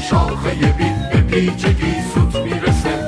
شاخه بید به پیچگی سوت میرسه.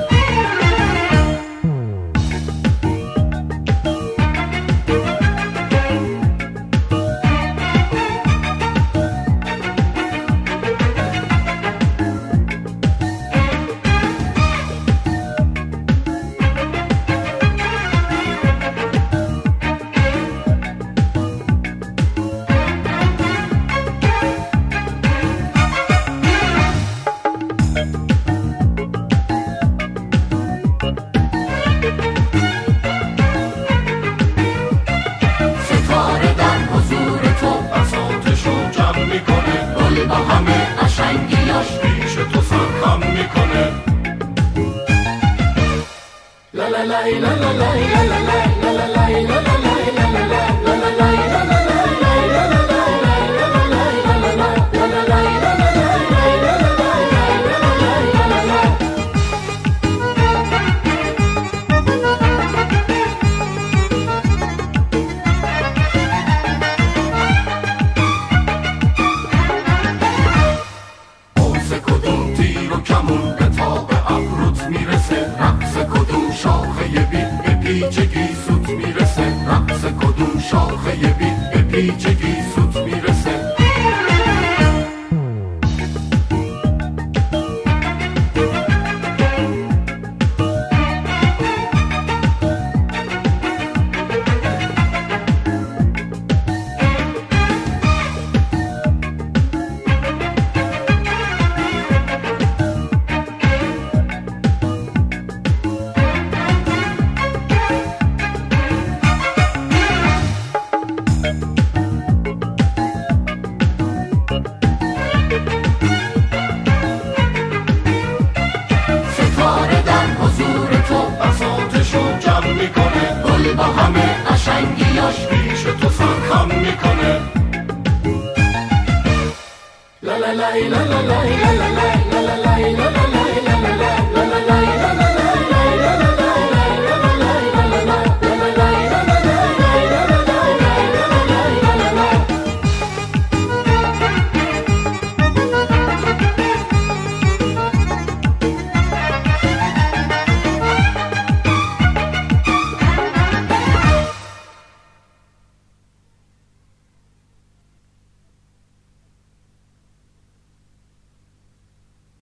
با همه قشنگیاش پیش تو سرخم میکنه. لا لا لا لا لا لا لا لا لا لا لا پیچگی سوت میرسه. رقص کدوم شاخه بید به پیچگی سوت میرسه. با همه قشنگیاش پیش تو سرخم میکنه. لا لا لا لا لا لا لا لا لا لا لا لا لا